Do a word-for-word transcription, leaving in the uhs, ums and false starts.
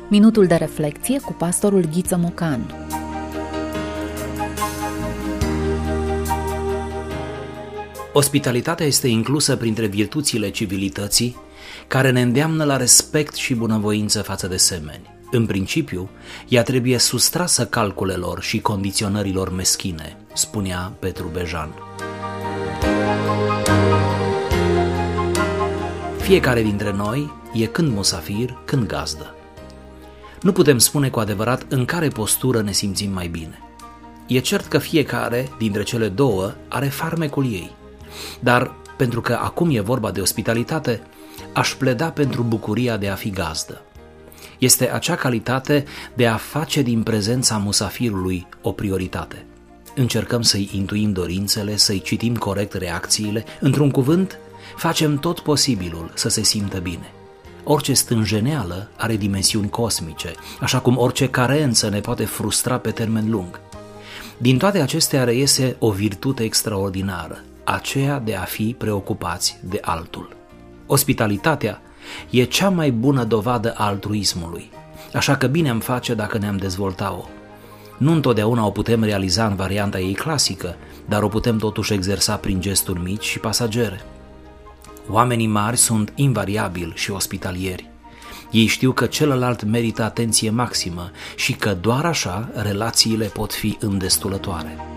Minutul de reflecție cu pastorul Ghiță Mocan. Ospitalitatea este inclusă printre virtuțile civilității care ne îndeamnă la respect și bunăvoință față de semeni. În principiu, ea trebuie sustrasă calculelor și condiționărilor meschine, spunea Petru Bejan. Fiecare dintre noi e când musafir, când gazdă. Nu putem spune cu adevărat în care postură ne simțim mai bine. E cert că fiecare dintre cele două are farmecul ei, dar pentru că acum e vorba de ospitalitate, aș pleda pentru bucuria de a fi gazdă. Este acea calitate de a face din prezența musafirului o prioritate. Încercăm să-i intuim dorințele, să-i citim corect reacțiile, într-un cuvânt, facem tot posibilul să se simtă bine. Orice stânjeneală are dimensiuni cosmice, așa cum orice carență ne poate frustra pe termen lung. Din toate acestea reiese o virtute extraordinară, aceea de a fi preocupați de altul. Ospitalitatea e cea mai bună dovadă a altruismului, așa că bine am face dacă ne-am dezvolta-o. Nu întotdeauna o putem realiza în varianta ei clasică, dar o putem totuși exersa prin gesturi mici și pasagere. Oamenii mari sunt invariabili și ospitalieri. Ei știu că celălalt merită atenție maximă și că doar așa relațiile pot fi îndestulătoare.